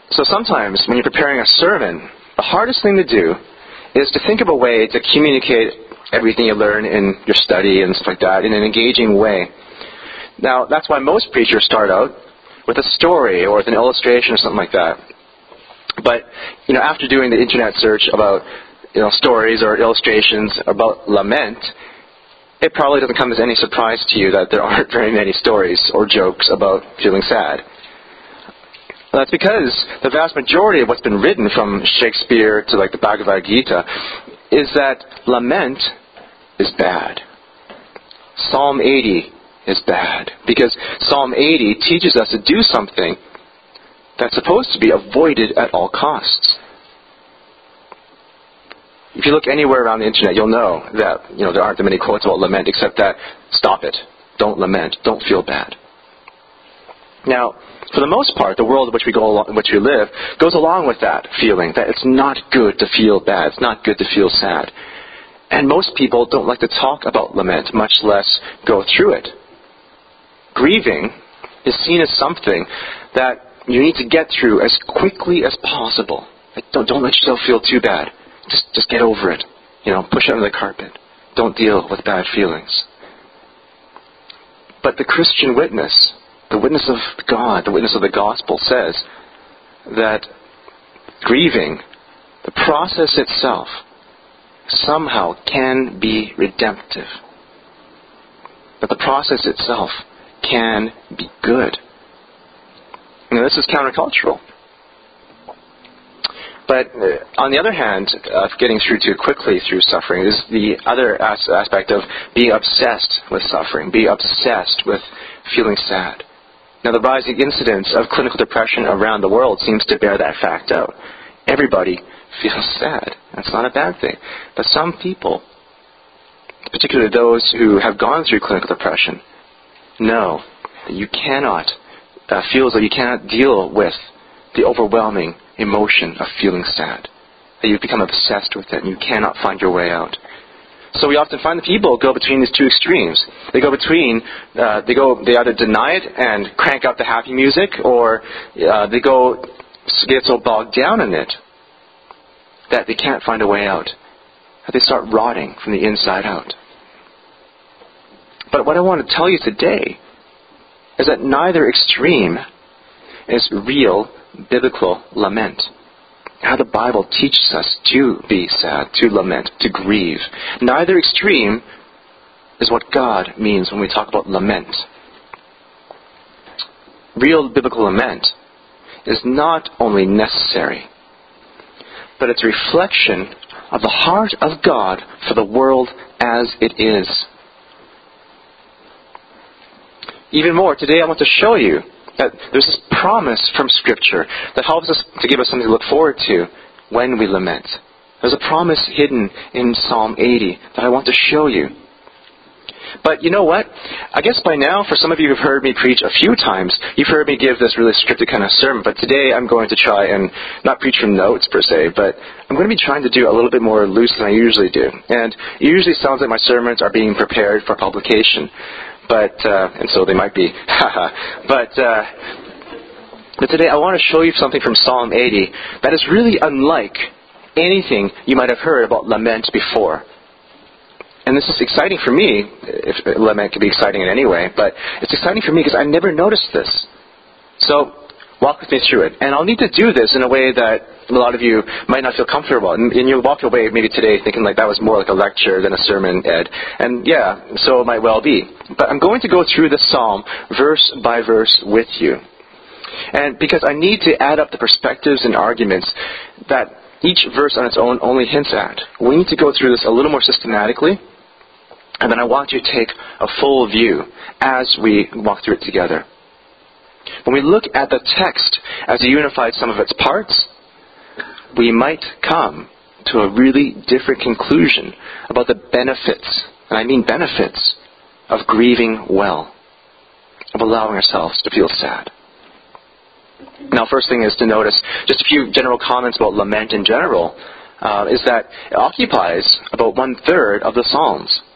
So sometimes when you're preparing a sermon, the hardest thing to do is to think of a way to communicate everything you learn in your study and stuff like that in an engaging way. Now, that's why most preachers start out with a story or with an illustration or something like that. But, after doing the internet search about, stories or illustrations about lament, it probably doesn't come as any surprise to you that there aren't very many stories or jokes about feeling sad. That's because the vast majority of what's been written from Shakespeare to the Bhagavad Gita is that lament is bad. Psalm 80 is bad because Psalm 80 teaches us to do something that's supposed to be avoided at all costs. If you look anywhere around the internet, you'll know that there aren't that many quotes about lament except that stop it, don't lament, don't feel bad. Now, for the most part, the world in which we live goes along with that feeling that it's not good to feel bad, it's not good to feel sad. And most people don't like to talk about lament, much less go through it. Grieving is seen as something that you need to get through as quickly as possible. Don't let yourself feel too bad. Just get over it. Push it under the carpet. Don't deal with bad feelings. But the Christian witness, the witness of God, the witness of the gospel says that grieving, the process itself, somehow can be redemptive. That the process itself can be good. This is countercultural. But on the other hand, getting through too quickly through suffering is the other aspect of being obsessed with suffering, being obsessed with feeling sad. Now, the rising incidence of clinical depression around the world seems to bear that fact out. Everybody feels sad. That's not a bad thing. But some people, particularly those who have gone through clinical depression, know that you cannot, feel as though you cannot deal with the overwhelming emotion of feeling sad. That you've become obsessed with it and you cannot find your way out. So we often find that people go between these two extremes. They either deny it and crank up the happy music, or they get so bogged down in it that they can't find a way out. That they start rotting from the inside out. But what I want to tell you today is that neither extreme is real biblical lament. How the Bible teaches us to be sad, to lament, to grieve. Neither extreme is what God means when we talk about lament. Real biblical lament is not only necessary, but it's a reflection of the heart of God for the world as it is. Even more, today I want to show you that there's this promise from Scripture that helps us to give us something to look forward to when we lament. There's a promise hidden in Psalm 80 that I want to show you. But you know what? I guess by now, for some of you who've heard me preach a few times, you've heard me give this really scripted kind of sermon. But today I'm going to try and not preach from notes per se, but I'm going to be trying to do a little bit more loose than I usually do. And it usually sounds like my sermons are being prepared for publication. And so they might be. But today I want to show you something from Psalm 80 that is really unlike anything you might have heard about lament before. And this is exciting for me, if lament can be exciting in any way, but it's exciting for me because I never noticed this. So walk with me through it. And I'll need to do this in a way that a lot of you might not feel comfortable. And you'll walk away maybe today thinking like that was more like a lecture than a sermon, Ed. And yeah, so it might well be. But I'm going to go through the psalm verse by verse with you. And because I need to add up the perspectives and arguments that each verse on its own only hints at. We need to go through this a little more systematically. And then I want you to take a full view as we walk through it together. When we look at the text as a unified sum of its parts, we might come to a really different conclusion about the benefits, and I mean benefits, of grieving well, of allowing ourselves to feel sad. Now, first thing is to notice just a few general comments about lament in general, is that it occupies about 1/3 of the Psalms.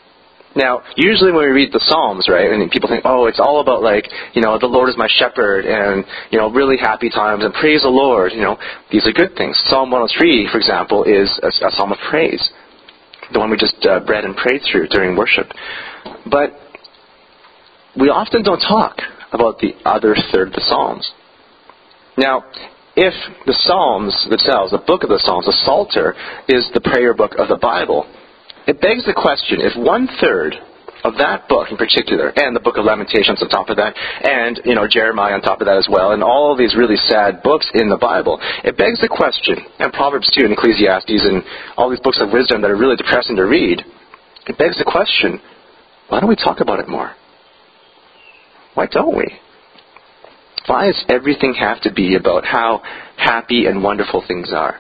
Now, usually when we read the Psalms, right, and people think, oh, it's all about the Lord is my shepherd and, really happy times and praise the Lord, these are good things. Psalm 103, for example, is a psalm of praise, the one we just read and prayed through during worship. But we often don't talk about the other third of the Psalms. Now, if the Psalms themselves, the book of the Psalms, the Psalter, is the prayer book of the Bible, it begs the question, if 1/3 of that book in particular, and the book of Lamentations on top of that, and, Jeremiah on top of that as well, and all of these really sad books in the Bible, it begs the question, and Proverbs too, and Ecclesiastes, and all these books of wisdom that are really depressing to read, it begs the question, why don't we talk about it more? Why don't we? Why does everything have to be about how happy and wonderful things are?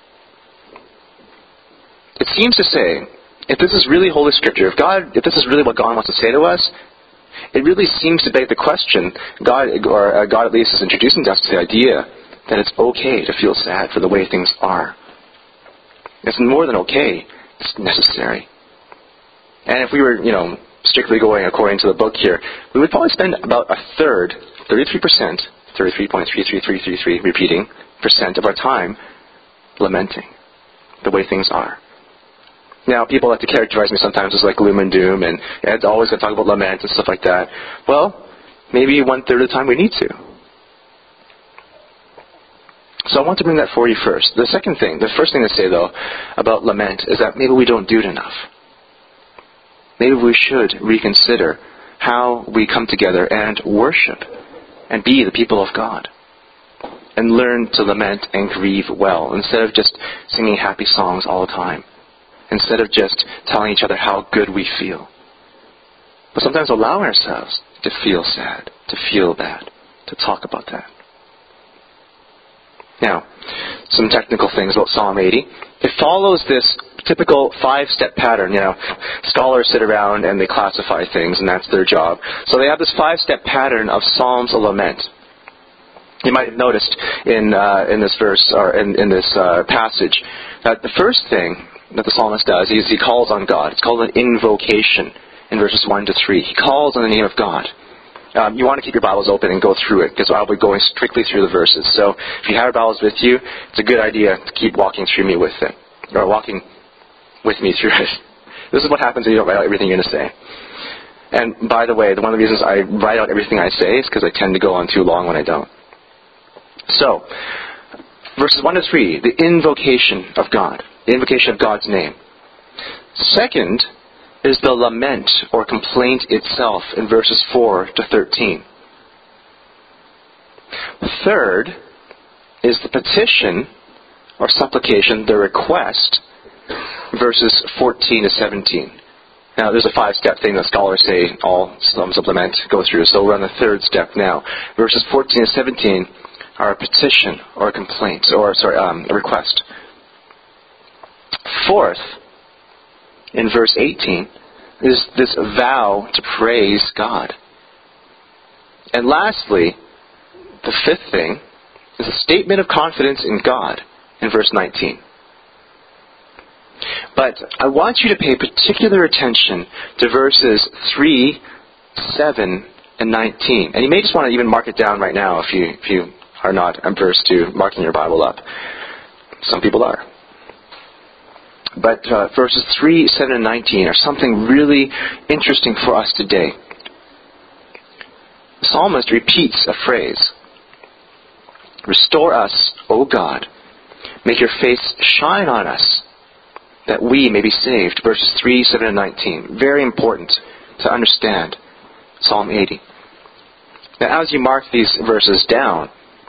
It seems to say, if this is really Holy Scripture, if this is really what God wants to say to us, it really seems to beg the question, God at least is introducing us to the idea that it's okay to feel sad for the way things are. It's more than okay, it's necessary. And if we were, strictly going according to the book here, we would probably spend about 1/3, 33%, 33.33333 repeating percent of our time lamenting the way things are. Now, people like to characterize me sometimes as like gloom and doom, and it's always going to talk about lament and stuff like that. Well, maybe 1/3 of the time we need to. So I want to bring that for you first. The first thing to say, though, about lament is that maybe we don't do it enough. Maybe we should reconsider how we come together and worship and be the people of God and learn to lament and grieve well instead of just singing happy songs all the time. Instead of just telling each other how good we feel. But sometimes allowing ourselves to feel sad, to feel bad, to talk about that. Now, some technical things about Psalm 80. It follows this typical 5-step pattern. Scholars sit around and they classify things, and that's their job. So they have this 5-step pattern of Psalms of lament. You might have noticed in this verse, or in this passage, that the first thing that the psalmist does is he calls on God. It's called an invocation in verses 1 to 3. He calls on the name of God. You want to keep your Bibles open and go through it, because I'll be going strictly through the verses. So if you have your Bibles with you, it's a good idea to keep walking me with me through it. This is what happens when you don't write out everything you're going to say. And by the way, one of the reasons I write out everything I say is because I tend to go on too long when I don't. So, verses 1 to 3, the invocation of God. The invocation of God's name. Second is the lament or complaint itself in verses 4 to 13. Third is the petition or supplication, the request, verses 14 to 17. Now, there's a 5-step thing that scholars say all Psalms of lament go through, so we're on the third step now. Verses 14 to 17 are a petition or a complaint, a request. Fourth, in verse 18, is this vow to praise God. And lastly, the fifth thing is a statement of confidence in God in verse 19. But I want you to pay particular attention to verses 3, 7, and 19. And you may just want to even mark it down right now if you are not averse to marking your Bible up. Some people are. But verses 3, 7, and 19 are something really interesting for us today. The psalmist repeats a phrase. Restore us, O God. Make your face shine on us, that we may be saved. Verses 3, 7, and 19. Very important to understand Psalm 80. Now, as you mark these verses down,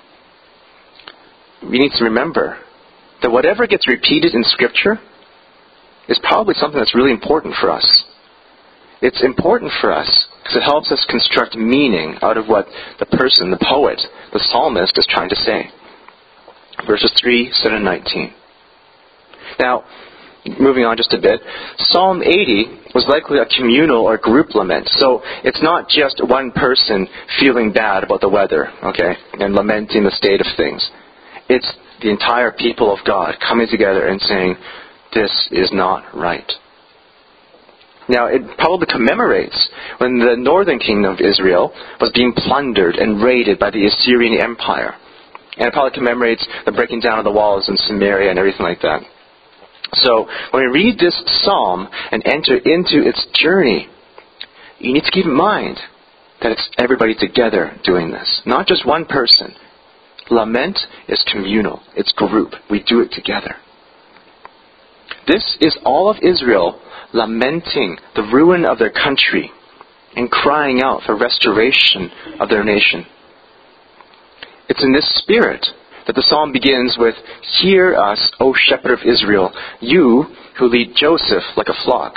we need to remember that whatever gets repeated in Scripture is probably something that's really important for us. It's important for us because it helps us construct meaning out of what the person, the poet, the psalmist is trying to say. Verses 3, 7, and 19. Now, moving on just a bit, Psalm 80 was likely a communal or group lament. So it's not just one person feeling bad about the weather, okay, and lamenting the state of things. It's the entire people of God coming together and saying, this is not right. Now, it probably commemorates when the northern kingdom of Israel was being plundered and raided by the Assyrian Empire. And it probably commemorates the breaking down of the walls in Samaria and everything like that. So, when we read this psalm and enter into its journey, you need to keep in mind that it's everybody together doing this, not just one person. Lament is communal. It's group. We do it together. This is all of Israel lamenting the ruin of their country and crying out for restoration of their nation. It's in this spirit that the psalm begins with, "Hear us, O shepherd of Israel, you who lead Joseph like a flock."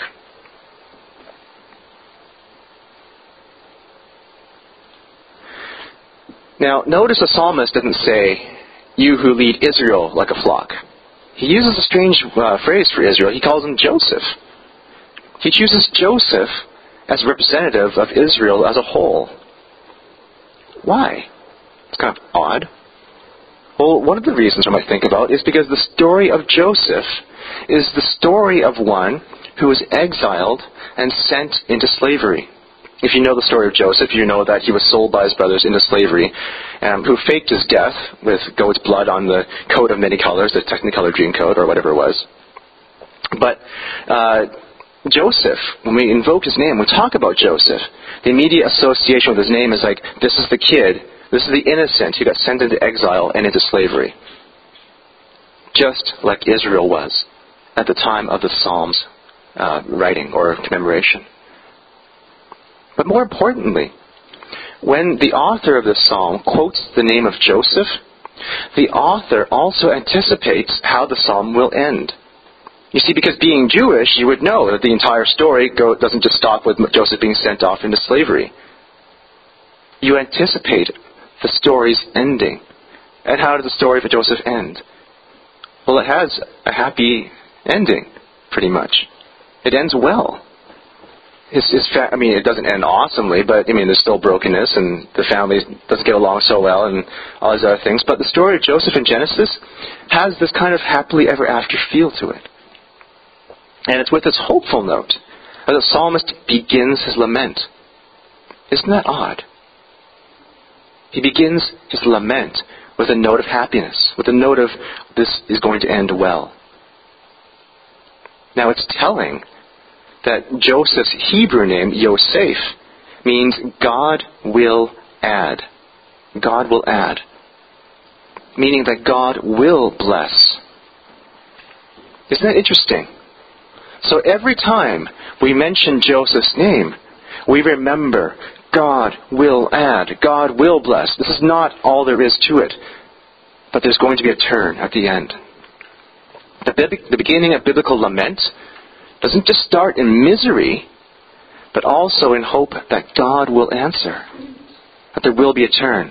Now, notice the psalmist doesn't say, "You who lead Israel like a flock." He uses a strange phrase for Israel. He calls him Joseph. He chooses Joseph as representative of Israel as a whole. Why? It's kind of odd. Well, one of the reasons I might think about is because the story of Joseph is the story of one who was exiled and sent into slavery. If you know the story of Joseph, you know that he was sold by his brothers into slavery, who faked his death with goat's blood on the coat of many colors, the Technicolor Dreamcoat or whatever it was. But Joseph, when we invoke his name, we talk about Joseph, the immediate association with his name is like, this is the kid, this is the innocent who got sent into exile and into slavery. Just like Israel was at the time of the Psalms writing or commemoration. But more importantly, when the author of this psalm quotes the name of Joseph, the author also anticipates how the psalm will end. You see, because being Jewish, you would know that the entire story doesn't just stop with Joseph being sent off into slavery. You anticipate the story's ending. And how does the story for Joseph end? Well, it has a happy ending, pretty much. It ends well. It doesn't end awesomely, but there's still brokenness, and the family doesn't get along so well, and all these other things. But the story of Joseph in Genesis has this kind of happily ever after feel to it. And it's with this hopeful note that the psalmist begins his lament. Isn't that odd? He begins his lament with a note of happiness, with a note of, this is going to end well. Now it's telling that Joseph's Hebrew name, Yosef, means God will add. God will add. Meaning that God will bless. Isn't that interesting? So every time we mention Joseph's name, we remember God will add. God will bless. This is not all there is to it. But there's going to be a turn at the end. The beginning of biblical lament doesn't just start in misery, but also in hope that God will answer, that there will be a turn.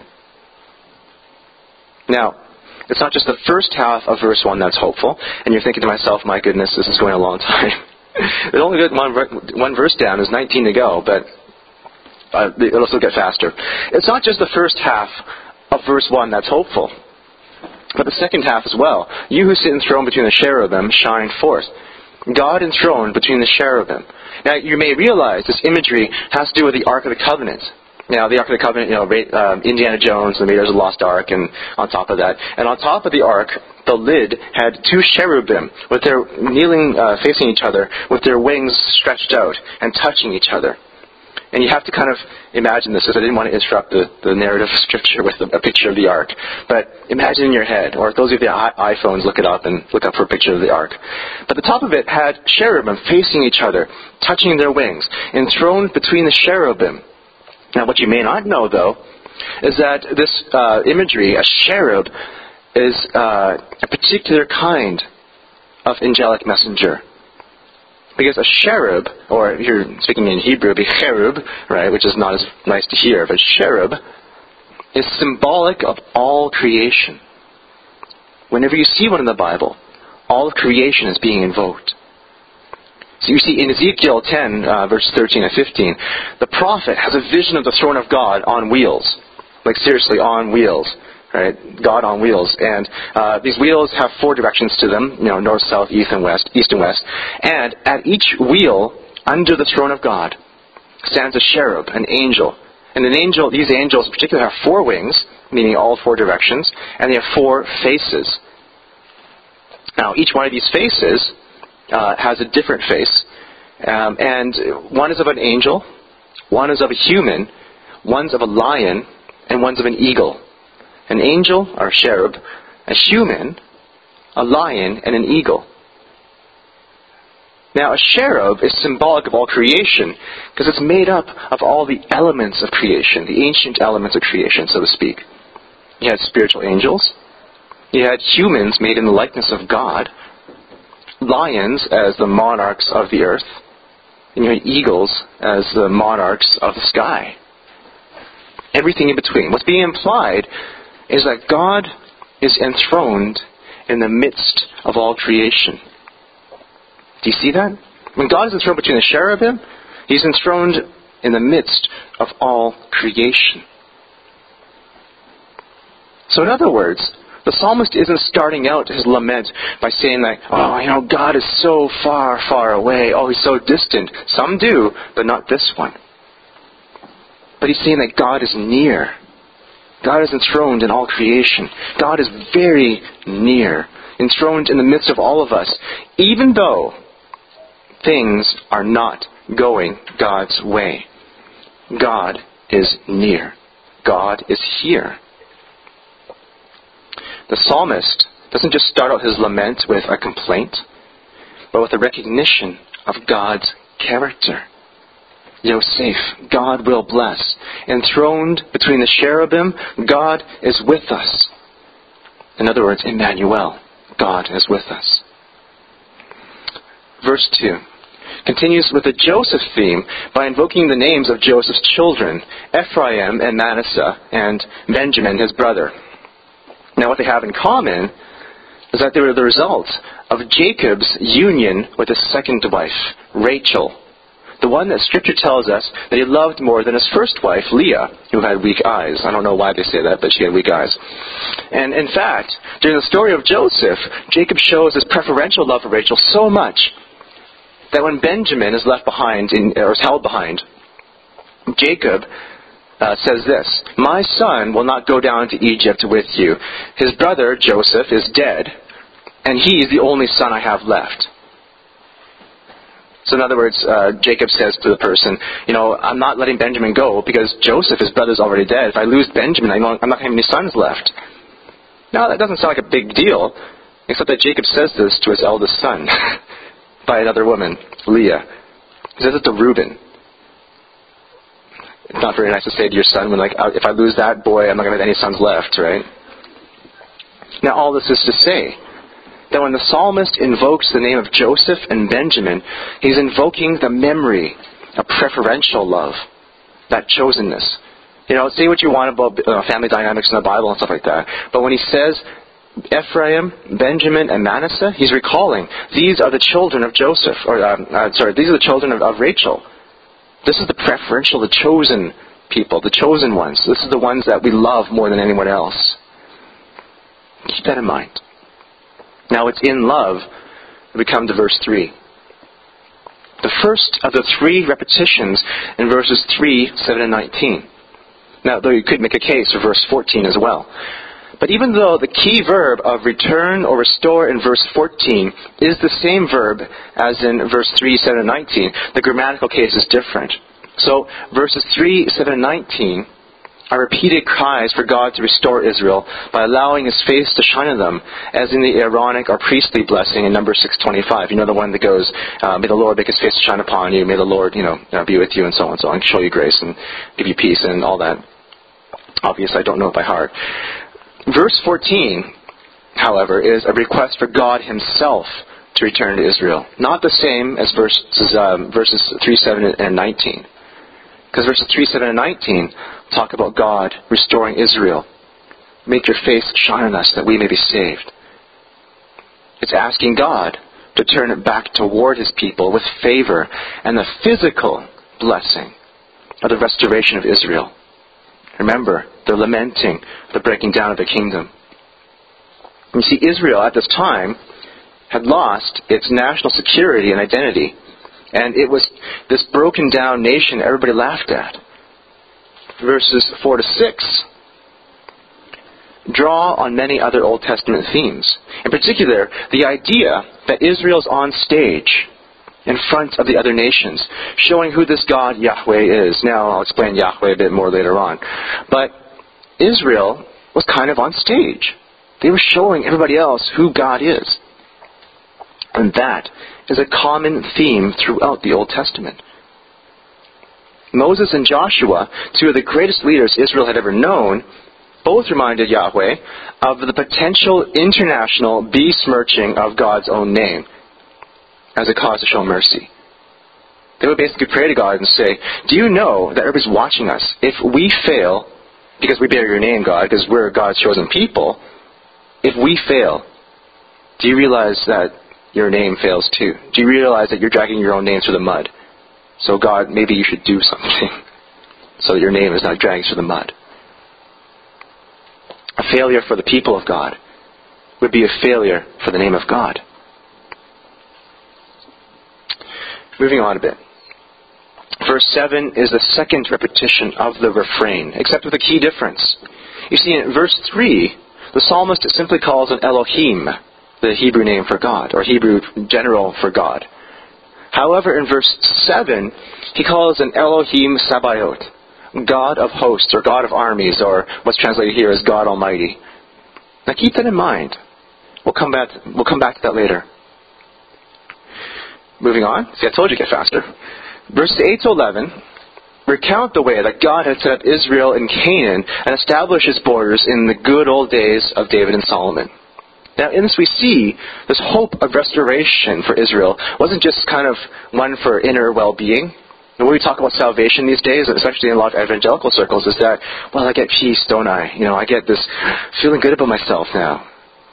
Now, it's not just the first half of verse 1 that's hopeful, and you're thinking to myself, my goodness, this is going a long time. There's only one verse down, there's 19 to go, but it'll still get faster. It's not just the first half of verse 1 that's hopeful, but the second half as well. You who sit enthroned between the cherubim shine forth. God enthroned between the cherubim. Now, you may realize this imagery has to do with the Ark of the Covenant. Now, the Ark of the Covenant, Indiana Jones and the Raiders of the Lost Ark, and on top of that. And on top of the Ark, the lid had two cherubim with their kneeling, facing each other, with their wings stretched out and touching each other. And you have to kind of imagine this, because I didn't want to interrupt the narrative of Scripture with a picture of the ark. But imagine in your head, or those of you with iPhones, look it up and look up for a picture of the ark. But the top of it had cherubim facing each other, touching their wings, enthroned between the cherubim. Now, what you may not know, though, is that this imagery, a cherub, is a particular kind of angelic messenger. Because a cherub, or if you're speaking in Hebrew, it'd be cherub, right, which is not as nice to hear, but cherub is symbolic of all creation. Whenever you see one in the Bible, all of creation is being invoked. So you see in Ezekiel 10, verses 13 and 15, the prophet has a vision of the throne of God on wheels. Like seriously, on wheels. Right? God on wheels. And these wheels have four directions to them, north, south, east, and west. And at each wheel under the throne of God, stands a cherub, an angel. And these angels in particular have 4 wings, meaning all 4 directions, and they have 4 faces. Now, each one of these faces has a different face. And one is of an angel, one is of a human, one's of a lion, and one's of an eagle. An angel, or cherub, a human, a lion, and an eagle. Now, a cherub is symbolic of all creation because it's made up of all the elements of creation, the ancient elements of creation, so to speak. You had spiritual angels. You had humans made in the likeness of God. Lions as the monarchs of the earth. And you had eagles as the monarchs of the sky. Everything in between. What's being implied is that God is enthroned in the midst of all creation. Do you see that? When God is enthroned between the cherubim, He's enthroned in the midst of all creation. So in other words, the psalmist isn't starting out his lament by saying that, God is so far, far away. Oh, He's so distant. Some do, but not this one. But he's saying that God is near. God is enthroned in all creation. God is very near, enthroned in the midst of all of us, even though things are not going God's way. God is near. God is here. The psalmist doesn't just start out his lament with a complaint, but with a recognition of God's character. Yosef, God will bless. Enthroned between the cherubim, God is with us. In other words, Emmanuel, God is with us. Verse 2 continues with the Joseph theme by invoking the names of Joseph's children, Ephraim and Manasseh, and Benjamin, his brother. Now what they have in common is that they were the result of Jacob's union with his second wife, Rachel, the one that Scripture tells us that he loved more than his first wife, Leah, who had weak eyes. I don't know why they say that, but she had weak eyes. And in fact, during the story of Joseph, Jacob shows his preferential love for Rachel so much that when Benjamin is left behind, or is held behind, Jacob says this, "My son will not go down to Egypt with you. His brother, Joseph, is dead, and he is the only son I have left." So in other words, Jacob says to the person, I'm not letting Benjamin go because Joseph, his brother, is already dead. If I lose Benjamin, I'm not going to have any sons left. Now, that doesn't sound like a big deal, except that Jacob says this to his eldest son by another woman, Leah. He says it to Reuben. It's not very nice to say to your son, if I lose that boy, I'm not going to have any sons left, right? Now, all this is to say that when the psalmist invokes the name of Joseph and Benjamin, he's invoking the memory of preferential love, that chosenness. Say what you want about family dynamics in the Bible and stuff like that, but when he says Ephraim, Benjamin, and Manasseh, he's recalling these are the children of Joseph, these are the children of Rachel. This is the preferential, the chosen people, the chosen ones. This is the ones that we love more than anyone else. Keep that in mind. Now it's in love that we come to verse 3. The first of the 3 repetitions in verses 3, 7, and 19. Now, though you could make a case for verse 14 as well. But even though the key verb of return or restore in verse 14 is the same verb as in verse 3, 7, and 19, the grammatical case is different. So verses 3, 7, and 19 are repeated cries for God to restore Israel by allowing His face to shine on them, as in the Aaronic or priestly blessing in Numbers 6:25. The one that goes, "May the Lord make His face to shine upon you. May the Lord, be with you," and so on, and show you grace and give you peace and all that. Obviously, I don't know it by heart. Verse 14, however, is a request for God Himself to return to Israel. Not the same as verses 3, 7, and 19. Because verses 3, 7, and 19 talk about God restoring Israel. Make your face shine on us that we may be saved. It's asking God to turn it back toward His people with favor and the physical blessing of the restoration of Israel. Remember, they're lamenting the breaking down of the kingdom. You see, Israel at this time had lost its national security and identity. And it was this broken down nation everybody laughed at. Verses 4 to 6 draw on many other Old Testament themes. In particular, the idea that Israel's on stage in front of the other nations, showing who this God Yahweh is. Now, I'll explain Yahweh a bit more later on. But Israel was kind of on stage. They were showing everybody else who God is. And that is a common theme throughout the Old Testament. Moses and Joshua, two of the greatest leaders Israel had ever known, both reminded Yahweh of the potential international besmirching of God's own name as a cause to show mercy. They would basically pray to God and say, do you know that everybody's watching us? If we fail, because we bear your name, God, because we're God's chosen people, if we fail, do you realize that your name fails too? Do you realize that you're dragging your own name through the mud? So God, maybe you should do something so that your name is not dragged through the mud. A failure for the people of God would be a failure for the name of God. Moving on a bit. Verse 7 is the second repetition of the refrain, except with a key difference. You see, in verse 3, the psalmist simply calls an Elohim, the Hebrew name for God, or Hebrew general for God. However, in verse 7, he calls an Elohim Sabaoth, God of hosts, or God of armies, or what's translated here as God Almighty. Now keep that in mind. We'll come back to that later. Moving on. See, I told you to get faster. Verses 8 to 11 recount the way that God had set up Israel in Canaan and established its borders in the good old days of David and Solomon. Now, in this we see this hope of restoration for Israel wasn't just kind of one for inner well-being. And when we talk about salvation these days, especially in a lot of evangelical circles, is that, well, I get peace, don't I? I get this feeling good about myself now.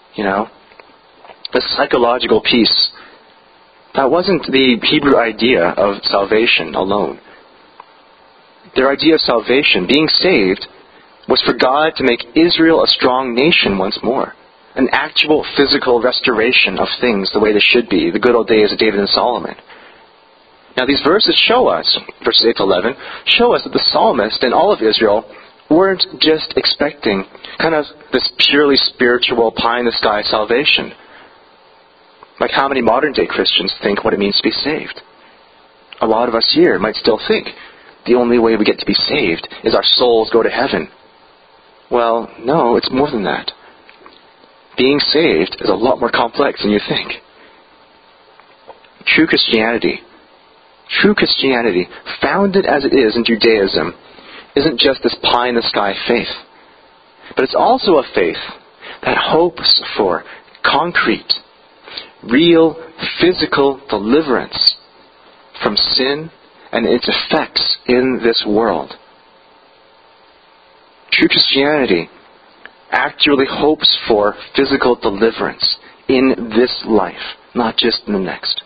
This psychological peace. That wasn't the Hebrew idea of salvation alone. Their idea of salvation, being saved, was for God to make Israel a strong nation once more. An actual physical restoration of things the way they should be, the good old days of David and Solomon. Now these verses show us, verses 8 to 11, show us that the psalmist and all of Israel weren't just expecting kind of this purely spiritual pie-in-the-sky salvation. Like how many modern-day Christians think what it means to be saved. A lot of us here might still think the only way we get to be saved is our souls go to heaven. Well, no, it's more than that. Being saved is a lot more complex than you think. True Christianity, founded as it is in Judaism, isn't just this pie-in-the-sky faith. But it's also a faith that hopes for concrete, real, physical deliverance from sin and its effects in this world. True Christianity actually hopes for physical deliverance in this life, not just in the next.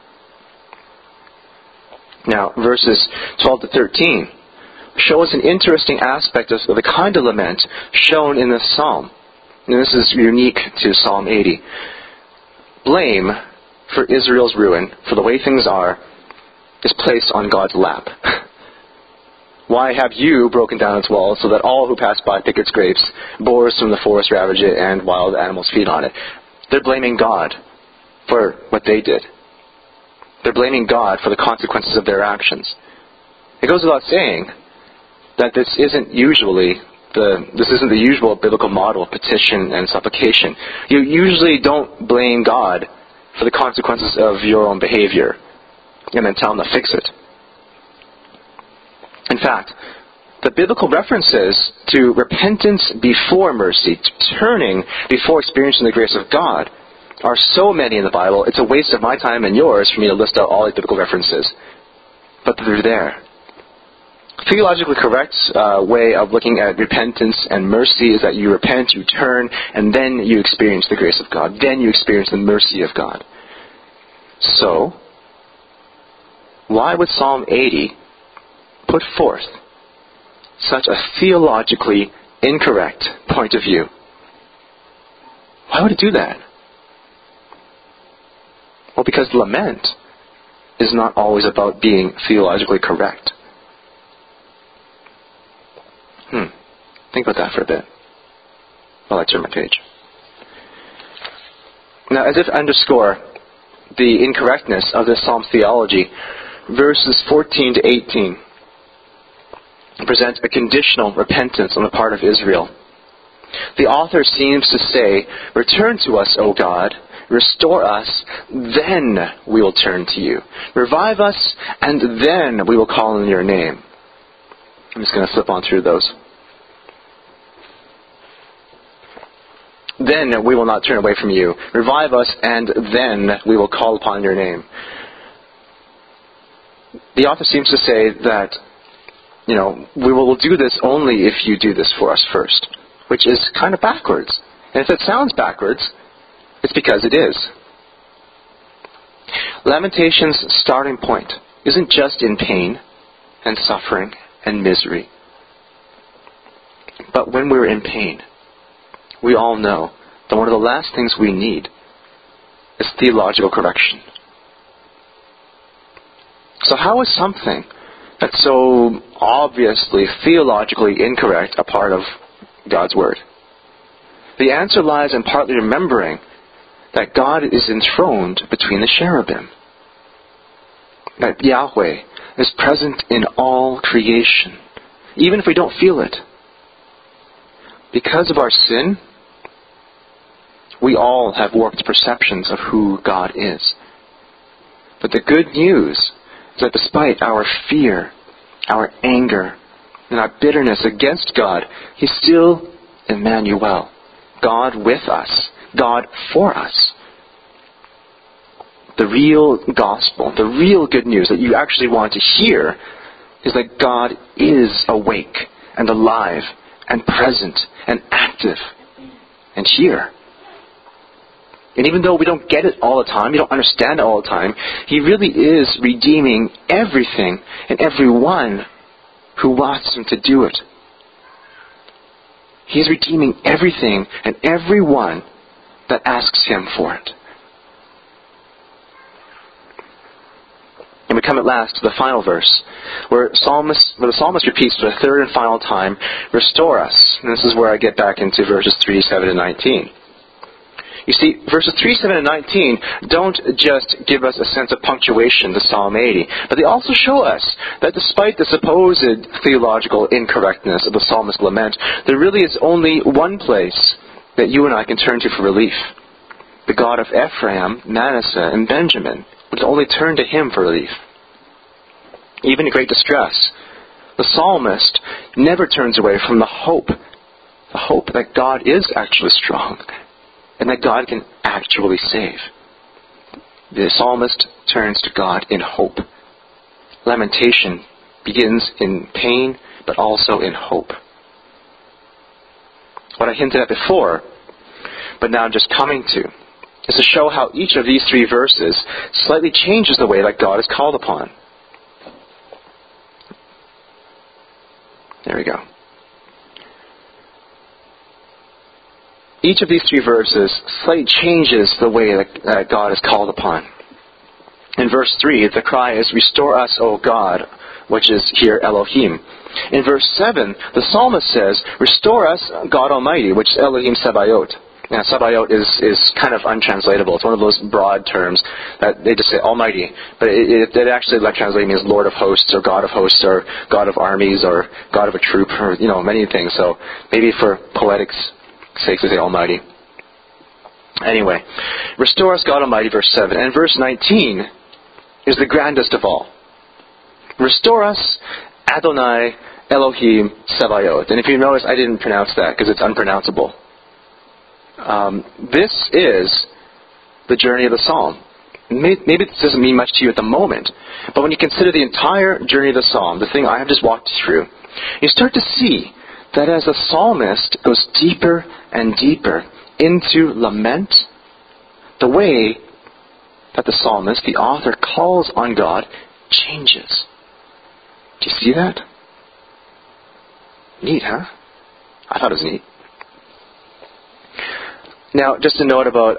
Now, verses 12 to 13 show us an interesting aspect of the kind of lament shown in this psalm. And this is unique to Psalm 80. Blame for Israel's ruin, for the way things are, is placed on God's lap. Why have you broken down its walls so that all who pass by pick its grapes, boars from the forest ravage it, and wild animals feed on it? They're blaming God for what they did. They're blaming God for the consequences of their actions. It goes without saying that this isn't the usual biblical model of petition and supplication. You usually don't blame God for the consequences of your own behavior and then tell him to fix it. In fact, the biblical references to repentance before mercy, turning before experiencing the grace of God, are so many in the Bible, it's a waste of my time and yours for me to list out all the biblical references. But they're there. Theologically correct way of looking at repentance and mercy is that you repent, you turn, and then you experience the grace of God. Then you experience the mercy of God. So, why would Psalm 80 put forth such a theologically incorrect point of view? Why would it do that? Well, because lament is not always about being theologically correct. Think about that for a bit while I turn my page. Now, as if to underscore the incorrectness of this Psalm theology, verses 14 to 18 present a conditional repentance on the part of Israel. The author seems to say, "Return to us, O God, restore us, then we will turn to you. Revive us, and then we will call on your name." I'm just going to flip on through those. Then we will not turn away from you. Revive us, and then we will call upon your name. The author seems to say that, we will do this only if you do this for us first, which is kind of backwards. And if it sounds backwards, it's because it is. Lamentation's starting point isn't just in pain and suffering and misery. But when we're in pain, we all know that one of the last things we need is theological correction. So how is something that's so obviously theologically incorrect a part of God's Word? The answer lies in partly remembering that God is enthroned between the cherubim. That Yahweh is present in all creation, even if we don't feel it. Because of our sin, we all have warped perceptions of who God is. But the good news is that despite our fear, our anger, and our bitterness against God, He's still Emmanuel, God with us, God for us. The real gospel, the real good news that you actually want to hear is that God is awake and alive and present and active and here. And even though we don't get it all the time, we don't understand it all the time, He really is redeeming everything and everyone who wants Him to do it. He's redeeming everything and everyone that asks Him for it. And we come at last to the final verse, where the psalmist repeats for the third and final time, "Restore us." And this is where I get back into verses 3, 7, and 19. You see, verses 3, 7, and 19 don't just give us a sense of punctuation to Psalm 80, but they also show us that despite the supposed theological incorrectness of the psalmist's lament, there really is only one place that you and I can turn to for relief. The God of Ephraim, Manasseh, and Benjamin. We can only turn to Him for relief. Even in great distress, the psalmist never turns away from the hope that God is actually strong and that God can actually save. The psalmist turns to God in hope. Lamentation begins in pain, but also in hope. What I hinted at before, but now I'm just coming to, is to show how each of these three verses slightly changes the way that God is called upon. There we go. Each of these three verses slightly changes the way that God is called upon. In verse 3, the cry is, "Restore us, O God," which is here Elohim. In verse 7, the psalmist says, "Restore us, God Almighty," which is Elohim Sabaoth. Now, Sabaoth is kind of untranslatable. It's one of those broad terms that they just say Almighty. But it actually, like, translated means Lord of Hosts or God of Armies or God of a troop or, many things. So maybe for poetics' sake they say Almighty. Anyway, restore us, God Almighty, verse 7. And verse 19 is the grandest of all. Restore us, Adonai Elohim Sabaoth. And if you notice, I didn't pronounce that because it's unpronounceable. This is the journey of the psalm. Maybe this doesn't mean much to you at the moment, but when you consider the entire journey of the psalm, the thing I have just walked you through, you start to see that as the psalmist goes deeper and deeper into lament, the way that the psalmist, the author, calls on God changes. Do you see that? Neat, huh? I thought it was neat. Now, just a note about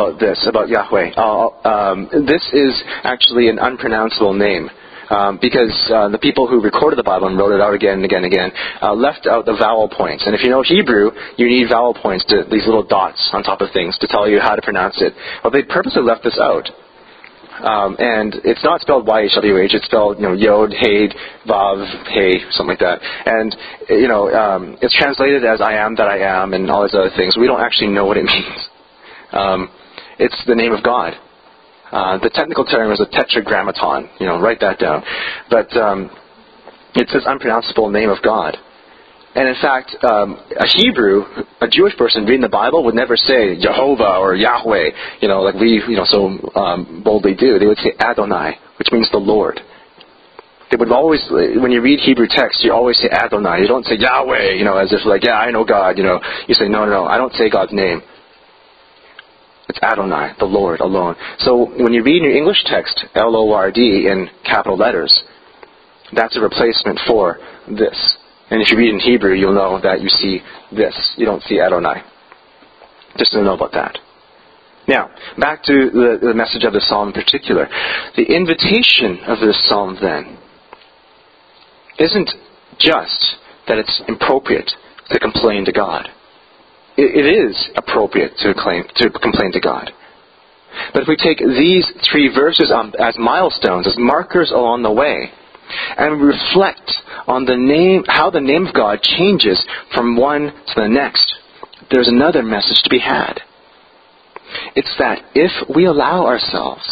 Yahweh. This is actually an unpronounceable name. Because the people who recorded the Bible and wrote it out again and again and again left out the vowel points. And if you know Hebrew, you need vowel points, these little dots on top of things to tell you how to pronounce it. Well, they purposely left this out. And it's not spelled Y-H-W-H, it's spelled, Yod, Haid, Vav, Hey, something like that. And, it's translated as I am that I am and all these other things. We don't actually know what it means. It's the name of God. The technical term is a tetragrammaton. Write that down. But it's this unpronounceable name of God. And in fact, a Hebrew, a Jewish person reading the Bible would never say Jehovah or Yahweh, like we, so boldly do. They would say Adonai, which means the Lord. They would always, when you read Hebrew text, you always say Adonai. You don't say Yahweh, as if like, yeah, I know God, You say, no, I don't say God's name. It's Adonai, the Lord alone. So when you read in your English text, Lord in capital letters, that's a replacement for this. And if you read in Hebrew, you'll know that you see this. You don't see Adonai. Just to know about that. Now, back to the message of the psalm in particular. The invitation of this psalm, then, isn't just that it's appropriate to complain to God. It is appropriate to complain to God. But if we take these 3 verses as milestones, as markers along the way, and we reflect on how the name of God changes from one to the next, there's another message to be had. It's that if we allow ourselves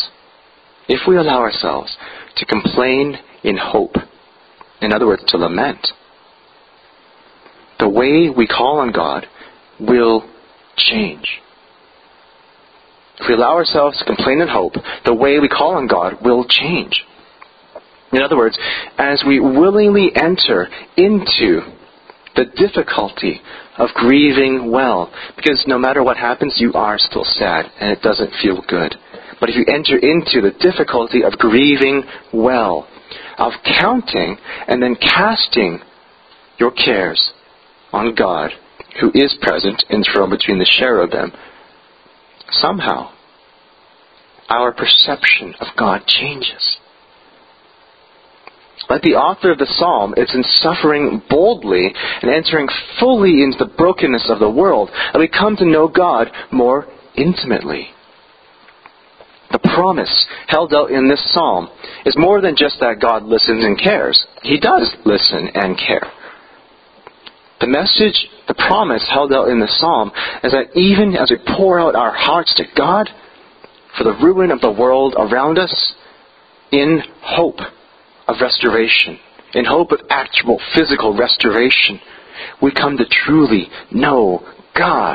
to complain in hope, in other words, to lament, the way we call on God will change. If we allow ourselves to complain in hope, the way we call on God will change. In other words, as we willingly enter into the difficulty of grieving well, because no matter what happens, you are still sad, and it doesn't feel good. But if you enter into the difficulty of grieving well, of counting and then casting your cares on God, who is present enthroned between the cherubim, somehow our perception of God changes. Like the author of the psalm, it's in suffering boldly and entering fully into the brokenness of the world that we come to know God more intimately. The promise held out in this psalm is more than just that God listens and cares. He does listen and care. The message, the promise held out in the psalm is that even as we pour out our hearts to God for the ruin of the world around us, in hope of restoration, in hope of actual physical restoration, we come to truly know God.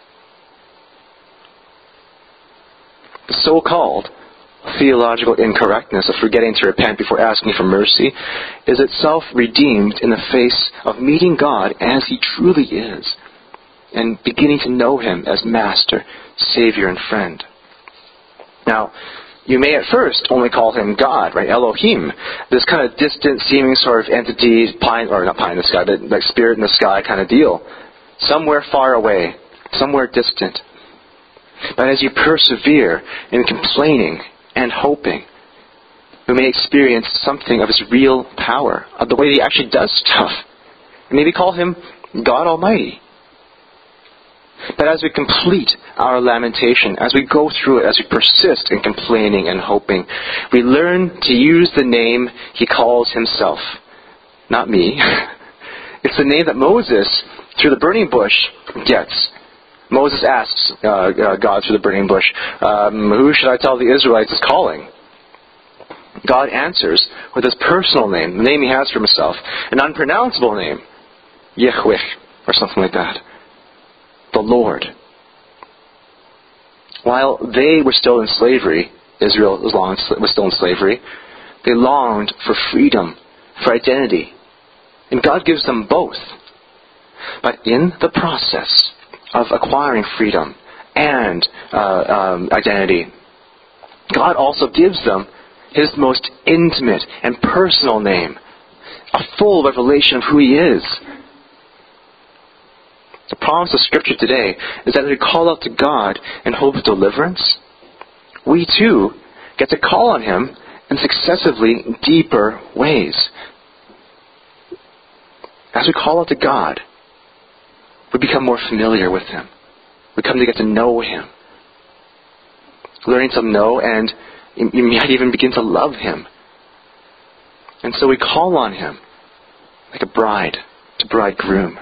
The so-called theological incorrectness of forgetting to repent before asking for mercy is itself redeemed in the face of meeting God as He truly is and beginning to know Him as Master, Savior, and friend. Now, you may at first only call Him God, right? Elohim, this kind of distant seeming sort of entity, not pie in the sky, but like spirit in the sky kind of deal. Somewhere far away, somewhere distant. But as you persevere in complaining and hoping, we may experience something of His real power, of the way He actually does stuff. And maybe call Him God Almighty. But as we complete our lamentation, as we go through it, as we persist in complaining and hoping, we learn to use the name He calls Himself. Not me. It's the name that Moses, through the burning bush, gets. Moses asks God through the burning bush, who should I tell the Israelites is calling? God answers with His personal name, the name He has for Himself, an unpronounceable name, Yahweh, or something like that. The Lord. While they were still in slavery, Israel was still in slavery, they longed for freedom, for identity. And God gives them both. But in the process of acquiring freedom and identity, God also gives them His most intimate and personal name, a full revelation of who He is. The promise of Scripture today is that as we call out to God in hope of deliverance, we too get to call on Him in successively deeper ways. As we call out to God, we become more familiar with Him. We come to get to know Him. Learning to know, and you might even begin to love Him. And so we call on Him like a bride to bridegroom.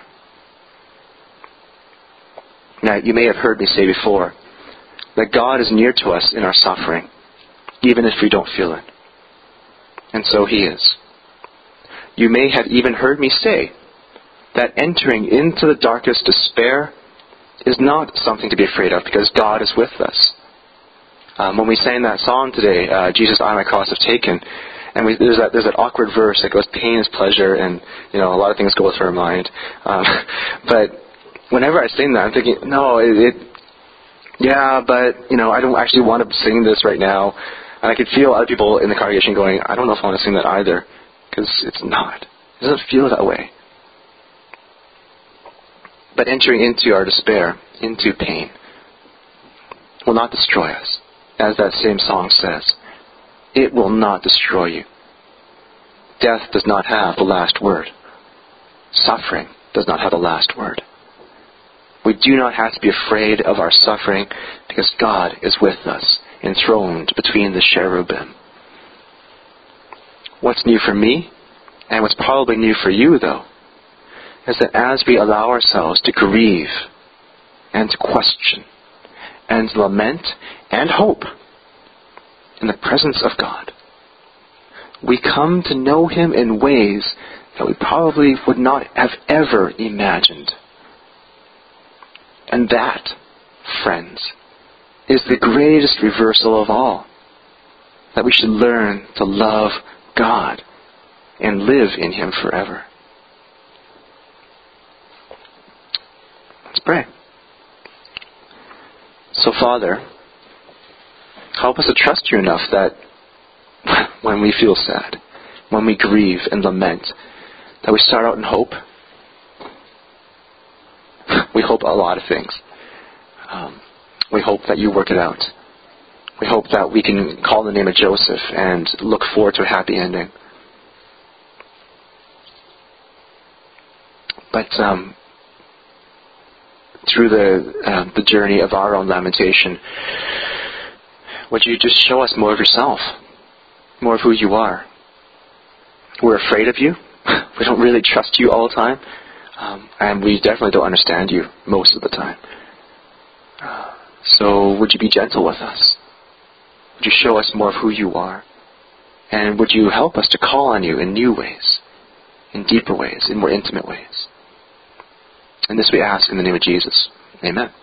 Now, you may have heard me say before that God is near to us in our suffering, even if we don't feel it. And so He is. You may have even heard me say that entering into the darkest despair is not something to be afraid of, because God is with us. When we sang that song today, Jesus, I my cross have taken, and there's that awkward verse that goes, pain is pleasure, and a lot of things go through our mind. But whenever I sing that, I'm thinking, no, but I don't actually want to sing this right now. And I could feel other people in the congregation going, I don't know if I want to sing that either, because it's not. It doesn't feel that way. But entering into our despair, into pain, will not destroy us. As that same song says, it will not destroy you. Death does not have the last word. Suffering does not have the last word. We do not have to be afraid of our suffering, because God is with us, enthroned between the cherubim. What's new for me, and what's probably new for you, though, is that as we allow ourselves to grieve and to question and lament and hope in the presence of God, we come to know Him in ways that we probably would not have ever imagined. And that, friends, is the greatest reversal of all. That we should learn to love God and live in Him forever. Let's pray. So, Father, help us to trust You enough that when we feel sad, when we grieve and lament, that we start out in hope. We hope a lot of things. We hope that You work it out. We hope that we can call the name of Joseph and look forward to a happy ending. But through the journey of our own lamentation, would You just show us more of Yourself, more of who You are? We're afraid of You. We don't really trust You all the time. And we definitely don't understand You most of the time. So would You be gentle with us? Would You show us more of who You are? And would You help us to call on You in new ways, in deeper ways, in more intimate ways? And this we ask in the name of Jesus. Amen.